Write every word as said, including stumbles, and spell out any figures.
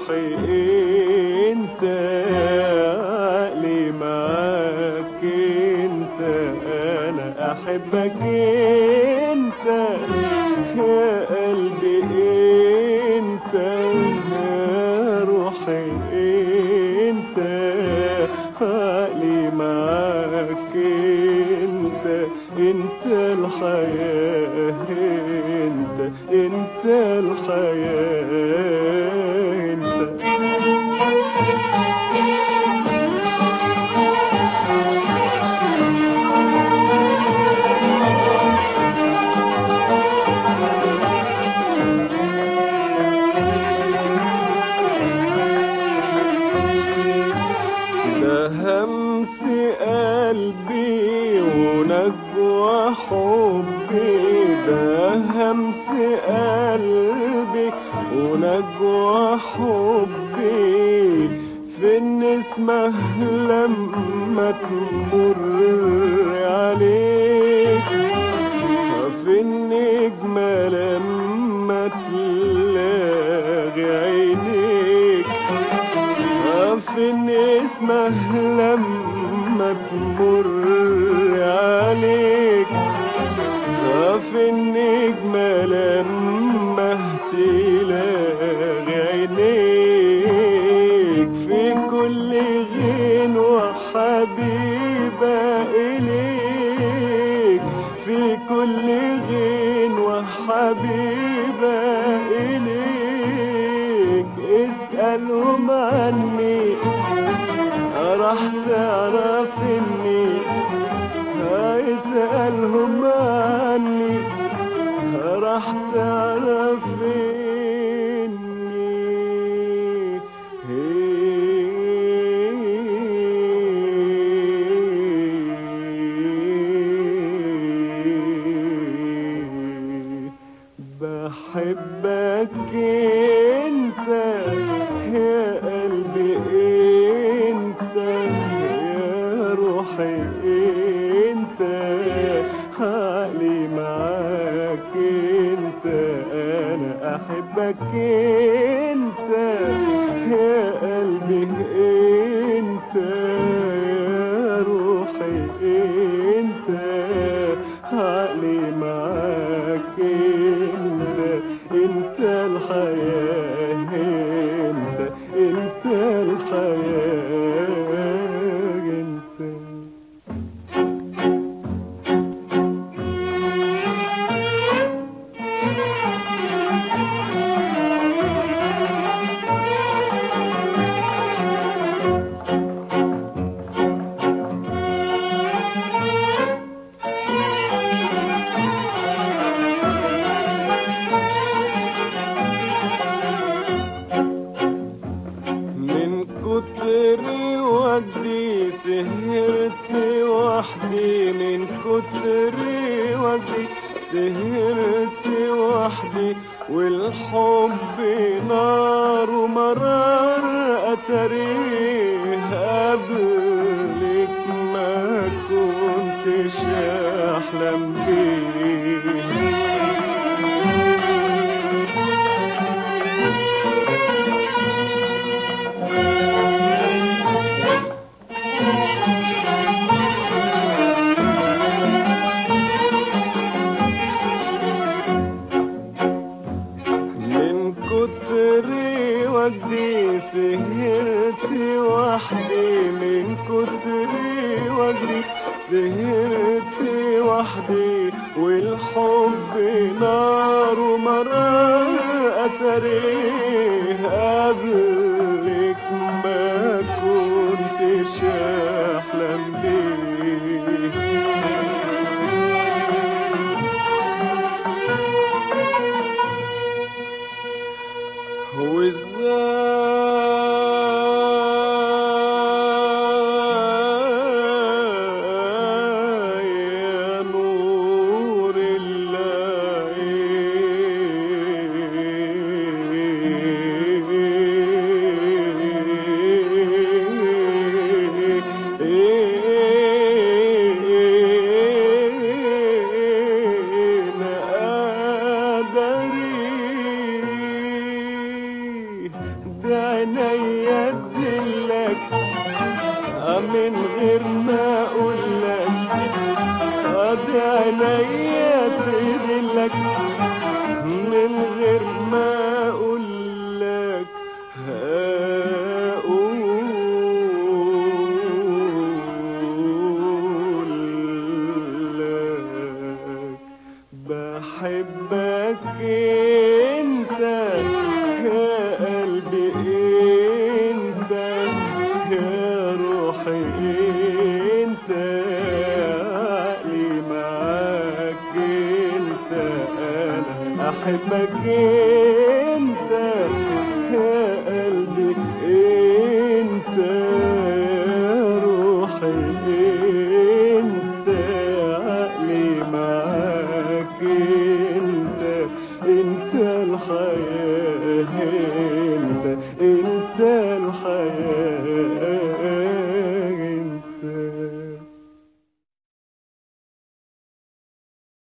روحي انت، عقلي معاك انت، انا احبك انت يا قلبي انت، يا روحي انت، عقلي معاك انت، انت الحياة انت، انت الحياة انت. ده همس قلبي ونجوى حبي، ده همس قلبي ونجوى حبي، في النسمة لما تمر عليك، في النجمة لما تلاقي عينيك، في النسمة لما تمر عليك، في النجمة لما تلاقي عينيك، في كل غنوة حبيبة إليك، في كل غنوة حبيبة إليك، اسألهم عني راح تعرف اني، اسألهم عني راح تعرف اني بحبك انت يا قلبي انت، يا روحي انت، عقلي معاك انت، انا احبك انت يا قلبي انت، يا روحي انت، عقلي معاك انت، انت الحياة انت، انت الحياة انت. كتري وجدي سهرت وحدي، من كتري وجدي سهرت وحدي، والحب نار ومرار أتريه، قبلك ما كنتش أحلم بيه. كتري وجدي سهرت وحدي، من كتري وجدي سهرت وحدي، والحب نار ومرار أتريه، قبلك ما كنتش أحلم بيه. وازاي يا نور الله دي عينيا ادلك من غير ما اقولك، دي عينيا تدلك من غير ما اقولك. هقولك بحبك انت يا قلبي، انت يا روحي، انت عقلي معاك، انت انا احبك انت